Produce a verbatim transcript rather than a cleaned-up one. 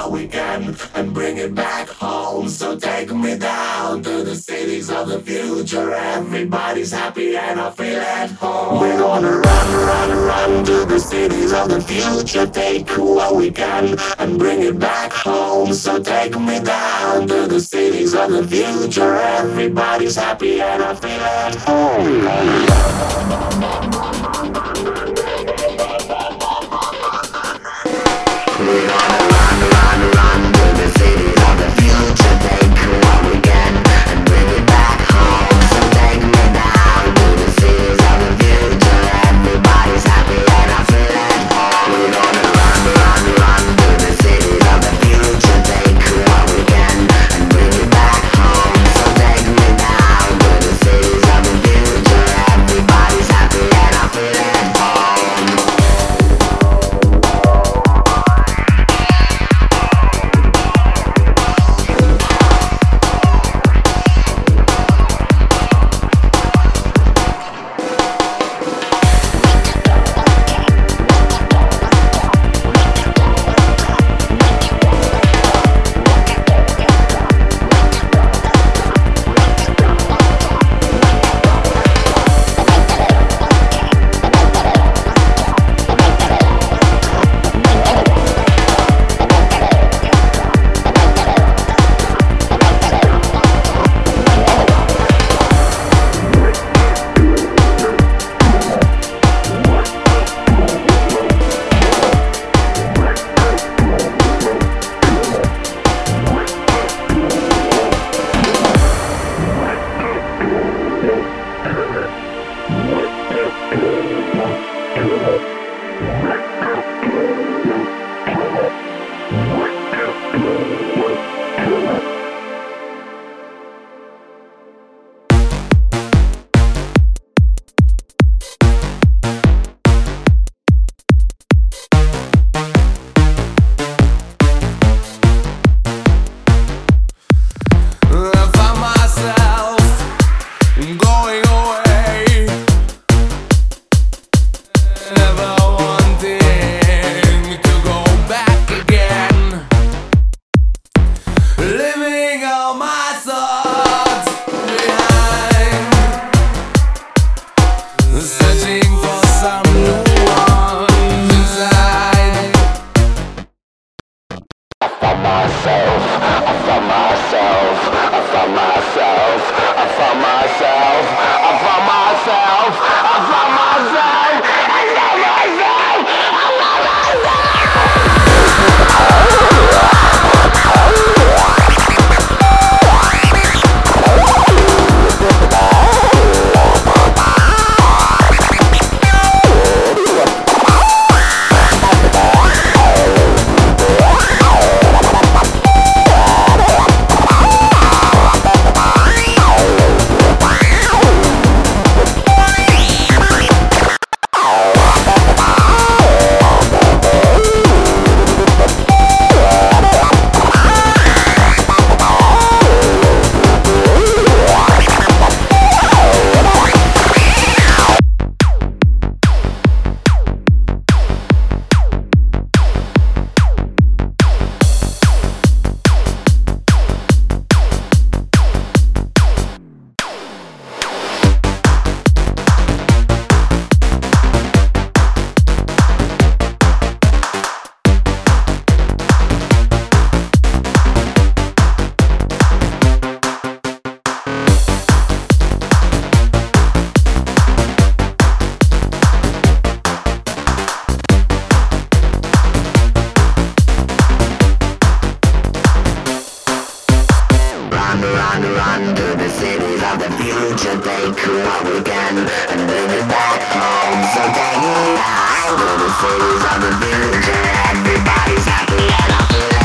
what we can and bring it back home. So take me down to the cities of the future. Everybody's happy and I feel at home. We're gonna run, run, run to the cities of the future. Take what we can and bring it back home. So take me down to the cities of the future. Everybody's happy and I feel at home. We're gonna run, run, run to the cities of the future. Take what we can and bring it back home. So take me down to the cities of the future. Everybody's happy and I feel at home. We're gonna run, run, run to the cities of the future. Take what we can and bring it back home. So take me down to the cities of the future. Everybody's happy and I feel at home. Cities of the future, everybody's happy and I feel